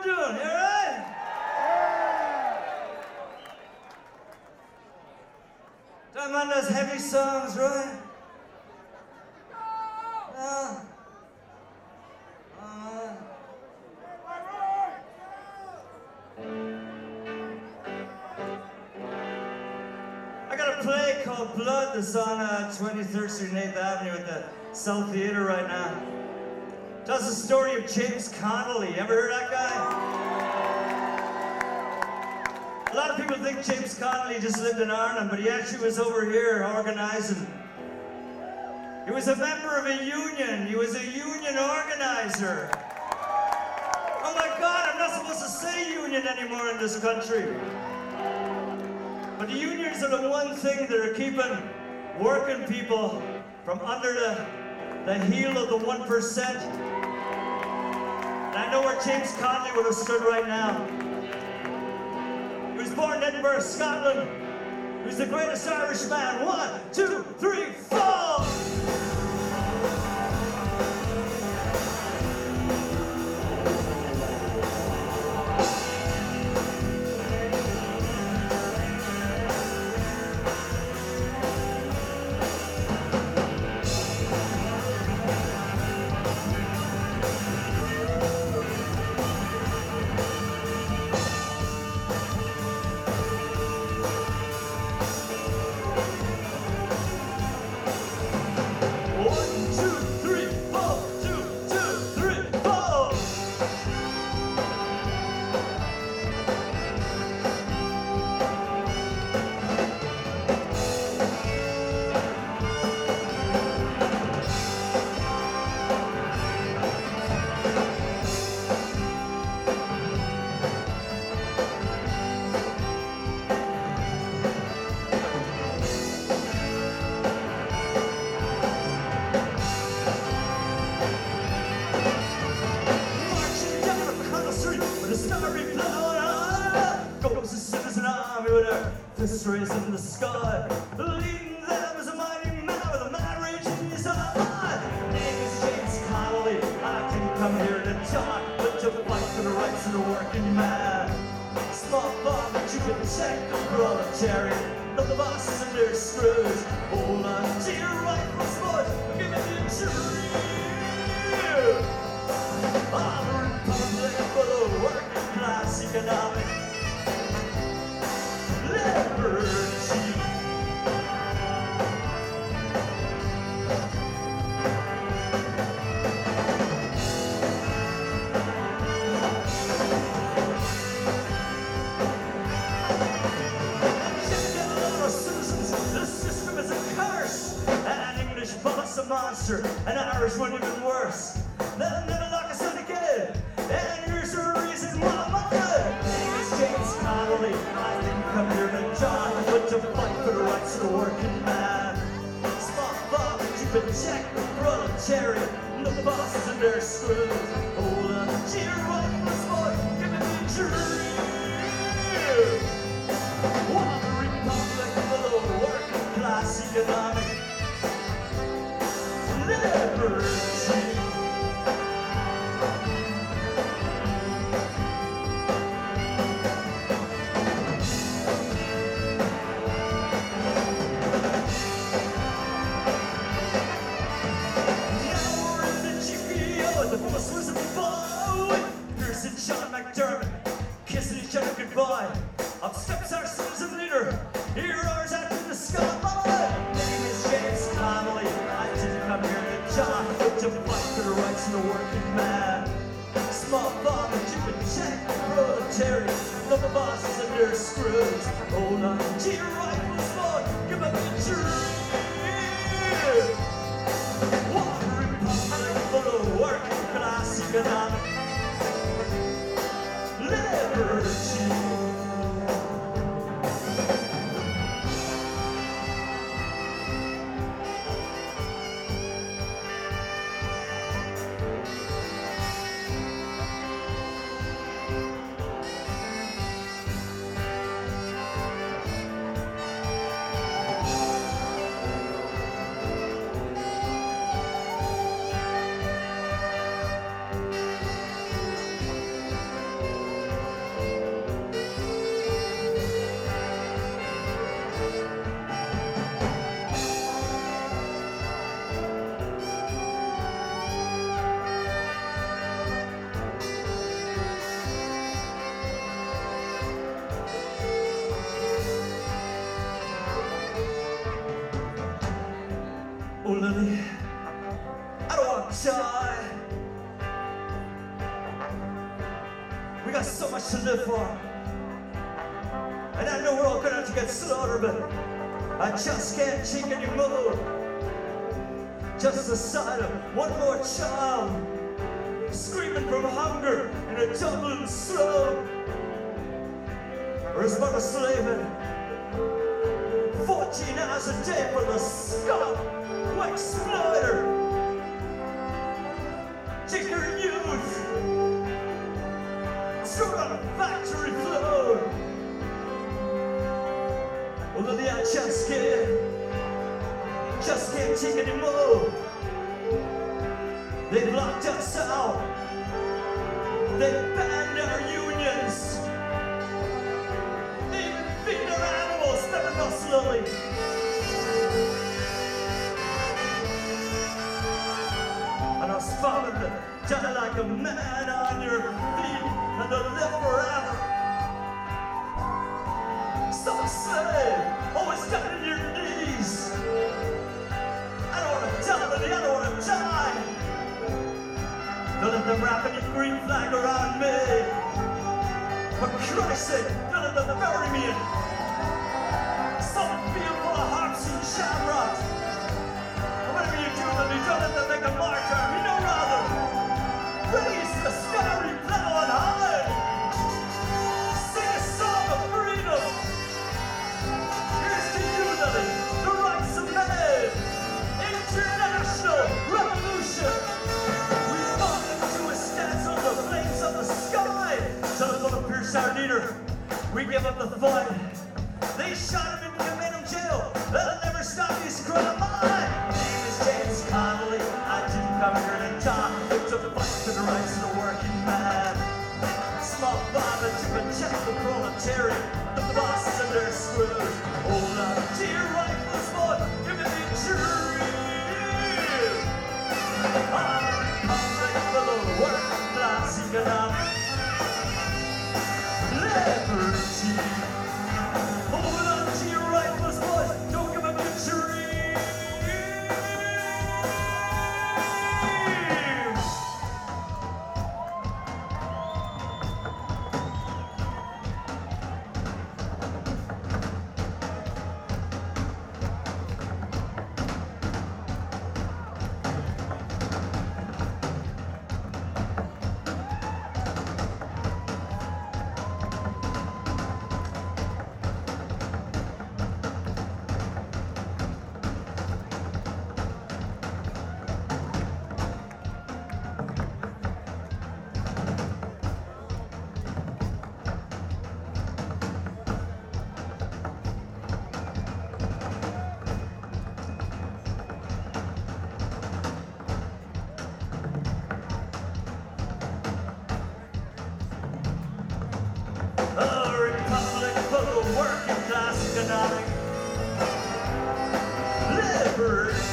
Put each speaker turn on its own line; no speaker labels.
everyone doing? You alright? Don't mind those heavy songs, right? No? I got a play called Blood that's on 23rd Street and 8th Avenue at the South Theatre right now. Tells the story of James Connolly. You ever heard that guy? A lot of people think James Connolly just lived in Ireland, but he actually was over here organizing. He was a member of a union. He was a union organizer. Oh my God, I'm not supposed to say union anymore in this country. But the unions are the one thing that are keeping working people from under the heel of the 1%. And I know where James Connolly would have stood right now. He was born in Edinburgh, Scotland. He was the greatest Irish man. 1, 2, 3, 4! Fists raised in the sky, leading them as a mighty man with a mad rage in his eye. My name is James Connolly. I didn't come here to talk, but to fight for the rights of the working man. Small farm, but you can check the proletariat, not the bosses and their screws. Hold on to your rifles, boys, give it the truth. I'm a republic for the working class economic liberty. The system is a curse. An English boss a monster, an Irish one even worse. They'll never lock us in again. And here's the reason why my name is James Connolly. I didn't come here to talk, but to fight for the rights of the working man. Small farm, but you can check the proletariat, and the bosses and their screws. Hold on to your rifles, boy, give me the dream. One republic for the working class economic liberty. John McDermott, kissing each other goodbye. Up steps our citizen leader, here ours out in the sky. My name is James Connolly. I didn't come here to talk, but to fight for the rights of the working man. Small farm, but you can check the proletariat, the bosses and their screws. Hold on to your rifles, boy, give up your dream. One republic for the working class economic liberty. We got so much to live for. And I know we're all gonna have to get slaughtered, but I just can't take anymore. Just the sight of one more child screaming from hunger in a Dublin slum, or his mother slaving 14 hours a day for the scum who exploit her, take her youth, throw her on a factory floor. Although the I just can't take anymore. They've locked us out. They've banned our unions. They even feed our animals, stepping us slowly. And I was found to die like a man on your feet and to live forever. Some slave, always down on your knees. I don't want to die, baby, I don't want to die. Don't let them wrap any green flag around me. For Christ's sake, don't let them bury me in some field full of harps and shamrocks. And whatever you do with me, don't let them make a martyr of me, no rather. Raise the starry plow on high. Sing a song of freedom. Here's to you, Lily, the rights of man. International revolution. We fought into a stance on the flames of the sky. Till it's gonna pierce our leader. We give up the fight. They shot him in Comanum jail. That'll never stop his crime. My name is James Connolly. I didn't come here to die. To fight for the rights of the working man. Small father to protect the proletariat. The bosses and their screws. Hold on to your rifles, boy. Give me the dream. I'm coming for the working class economic liberty. Hold on to your rifles, boys. Don't give up your dream. A republic for the working class economic liberty.